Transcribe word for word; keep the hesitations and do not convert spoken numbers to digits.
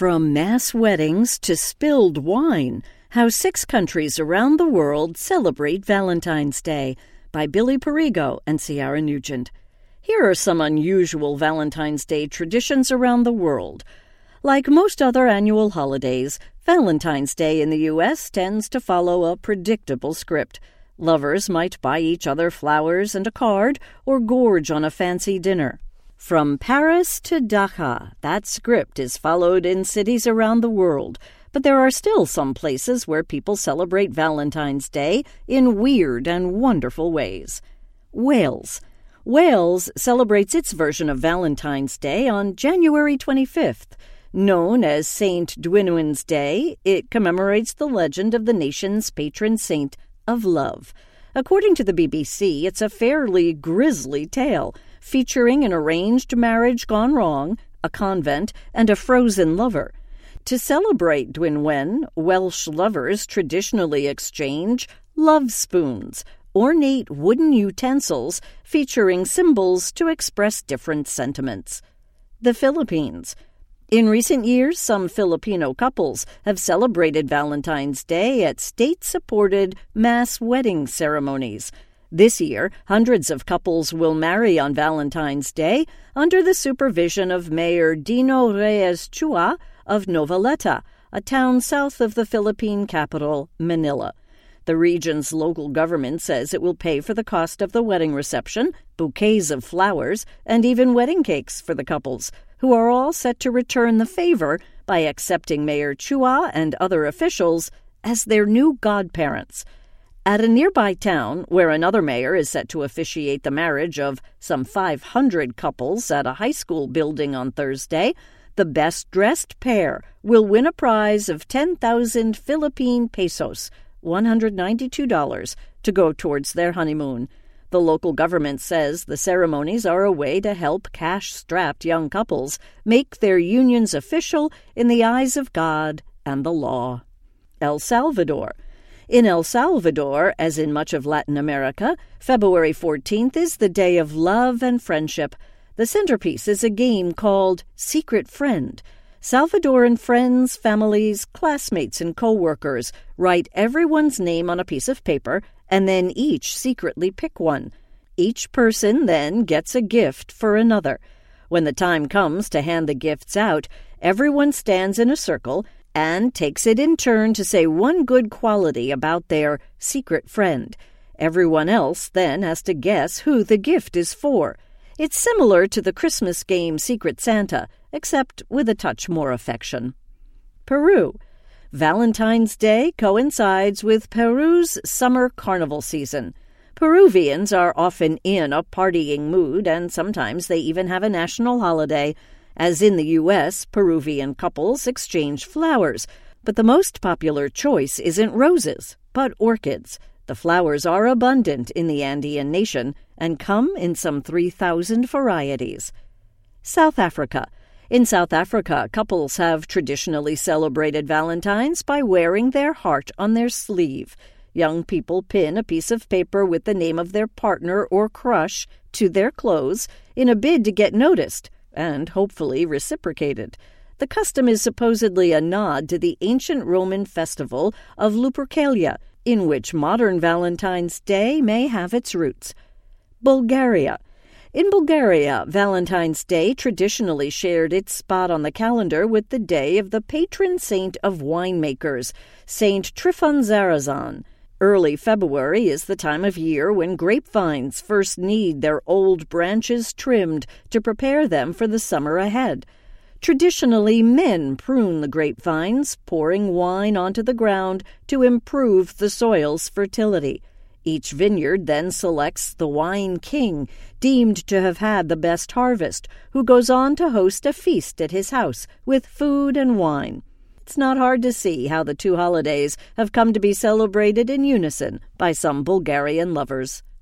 From mass weddings to spilled wine, how six countries around the world celebrate Valentine's Day, by Billy Perigo and Ciara Nugent. Here are some unusual Valentine's Day traditions around the world. Like most other annual holidays, Valentine's Day in the U S tends to follow a predictable script. Lovers might buy each other flowers and a card or gorge on a fancy dinner. From Paris to Dhaka, that script is followed in cities around the world, but there are still some places where people celebrate Valentine's Day in weird and wonderful ways. Wales. Wales celebrates its version of Valentine's Day on January twenty-fifth. Known as Saint Dwynwen's Day, it commemorates the legend of the nation's patron saint of love. According to the B B C, it's a fairly grisly tale, featuring an arranged marriage gone wrong, a convent, and a frozen lover. To celebrate Dwynwen, Welsh lovers traditionally exchange love spoons, ornate wooden utensils featuring symbols to express different sentiments. The Philippines. In recent years, some Filipino couples have celebrated Valentine's Day at state-supported mass wedding ceremonies. This year, hundreds of couples will marry on Valentine's Day under the supervision of Mayor Dino Reyes Chua of Noveleta, a town south of the Philippine capital, Manila. The region's local government says it will pay for the cost of the wedding reception, bouquets of flowers, and even wedding cakes for the couples, who are all set to return the favor by accepting Mayor Chua and other officials as their new godparents. At a nearby town, where another mayor is set to officiate the marriage of some five hundred couples at a high school building on Thursday, the best-dressed pair will win a prize of ten thousand Philippine pesos, one hundred ninety-two dollars, to go towards their honeymoon. The local government says the ceremonies are a way to help cash-strapped young couples make their unions official in the eyes of God and the law. El Salvador. In El Salvador, as in much of Latin America, February fourteenth is the day of love and friendship. The centerpiece is a game called Secret Friend. Salvadoran friends, families, classmates, and co-workers write everyone's name on a piece of paper and then each secretly pick one. Each person then gets a gift for another. When the time comes to hand the gifts out, everyone stands in a circle and takes it in turn to say one good quality about their secret friend. Everyone else then has to guess who the gift is for. It's similar to the Christmas game Secret Santa, except with a touch more affection. Peru. Valentine's Day coincides with Peru's summer carnival season. Peruvians are often in a partying mood, and sometimes they even have a national holiday. As in the U S, Peruvian couples exchange flowers, but the most popular choice isn't roses, but orchids. The flowers are abundant in the Andean nation and come in some three thousand varieties. South Africa. In South Africa, couples have traditionally celebrated Valentine's by wearing their heart on their sleeve. Young people pin a piece of paper with the name of their partner or crush to their clothes in a bid to get noticed and hopefully reciprocated. The custom is supposedly a nod to the ancient Roman festival of Lupercalia, in which modern Valentine's Day may have its roots. Bulgaria. In Bulgaria, Valentine's Day traditionally shared its spot on the calendar with the day of the patron saint of winemakers, Saint Trifon Zarazan. Early February is the time of year when grapevines first need their old branches trimmed to prepare them for the summer ahead. Traditionally, men prune the grapevines, pouring wine onto the ground to improve the soil's fertility. Each vineyard then selects the wine king, deemed to have had the best harvest, who goes on to host a feast at his house with food and wine. It's not hard to see how the two holidays have come to be celebrated in unison by some Bulgarian lovers.